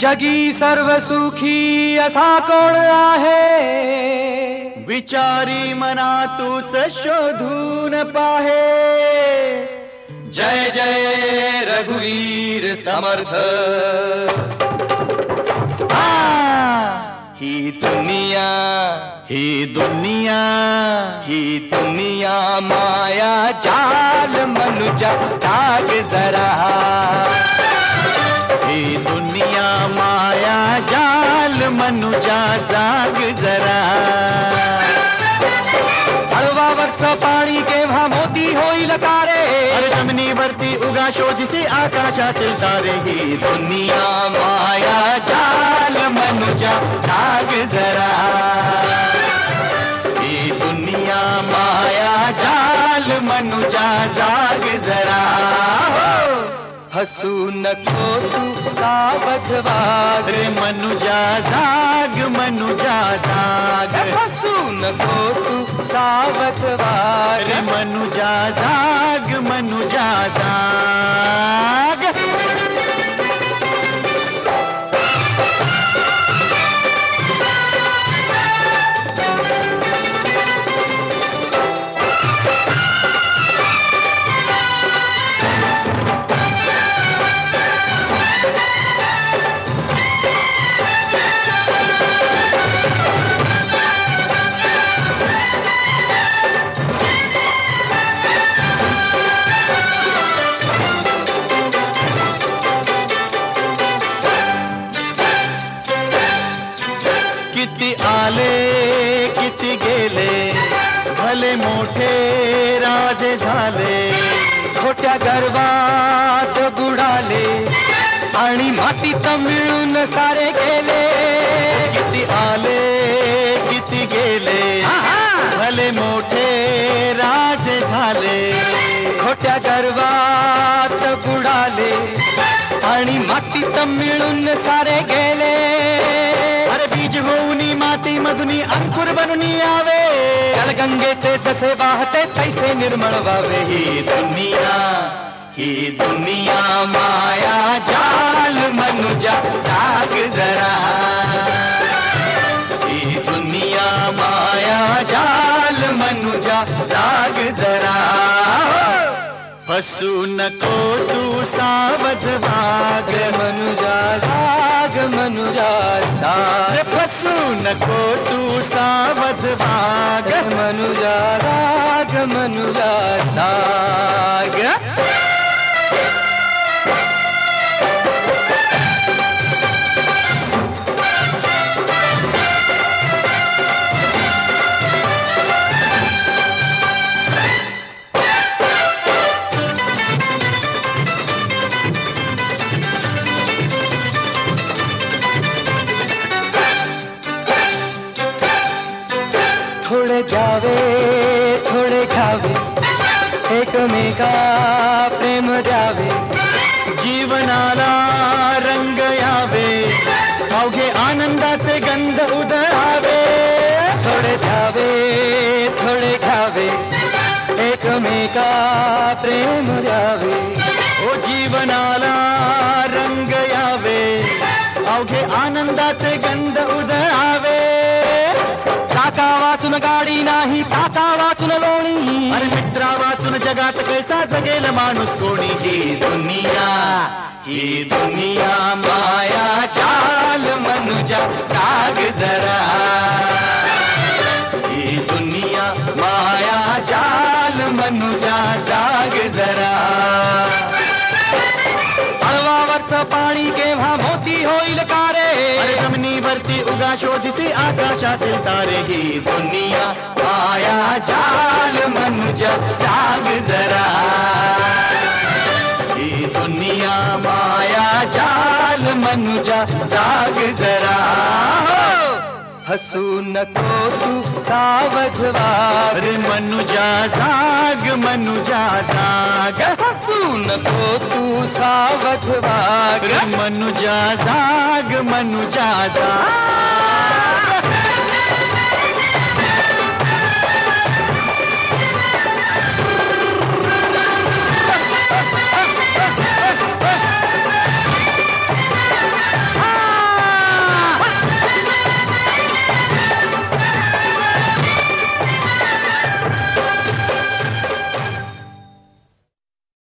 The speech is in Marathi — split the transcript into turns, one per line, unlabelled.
जगी सर्व सुखी असा कोण आहे,
विचारी मना तूच शोधून पाहे।
जय जय रघुवीर समर्थ। ही दुनिया
ही दुनिया
ही दुनिया माया जाल मनुजा जाग जरा।
ही दुनिया माया जाल मनुजा जाग जरा।
हळवावरचं पाणी केव्हा मोती होईल तारे,
अरे जमिनीवरती उगा शोधिसे आकाशातील तारे। ही
दुनिया माया जाल मनुजा जाग जरा।
ही दुनिया माया जाल मनुजा जाग जरा।
हसू नको तू सावध वाग,
रे मनुजा जाग मनुजा जाग।
हसू नको तू सावध वाग,
रे मनुजा जाग मनुजा जाग। किती आले किती गेले, भले मोठे राजे झाले।
खोट्या गर्वात बुडाले आणि मातीत मिळून सारे गेले।
किती आले किती गेले, भले मोठे राजे झाले।
खोट्या गर्वात बुडाले आणि मातीत मिळून सारे गेले।
अरे बीज होऊनी माती मधुनी अंकुर बनून यावे,
जलगंगेचे जसे वाहते तैसे निर्मळ व्हावे।
ही दुनिया माया जाल मनुजा जाग जरा। ही दुनिया माया जाल मनुजा जाग जरा। फसू नको तू सावध वाग,
मनुजा जाग मनुजा जाग।
फसू नको तू सावध वाग,
मनुजा जाग मनुजा जाग। थोडे द्यावे थोडे घ्यावे, एकमेका प्रेम द्यावे।
जीवनाला रंग यावे, अवघे आनंदाचे गंध उधळावे।
थोडे द्यावे थोडे घ्यावे, एकमेका प्रेम द्यावे।
ओ जीवनाला रंग यावे, अवघे आनंदाचे गंध उधळावे।
काका वाचून गाडी नाही, काका वाचून लोणी।
अरे मित्रा वाचून जगात कैसा जगेल माणूस कोणी। ही दुनिया माया जाल मनुजा जाग जरा। ही दुनिया माया जाल मनुजा जाग जरा।
हळवावरचं पाणी केव्हा मोती होईल तारे,
अरे जमिनीवरती उगा शोधिसे आकाशातील तारे। ही दुनिया माया जाल मनुजा जाग जरा। ही दुनिया माया जाल मनुजा जाग जरा।
हसू नको तू सावध वाग,
रे मनुजा जाग मनुजा जाग।
हसू नको तू सावध वाग,
रे मनुजा जाग मनुजा जाग।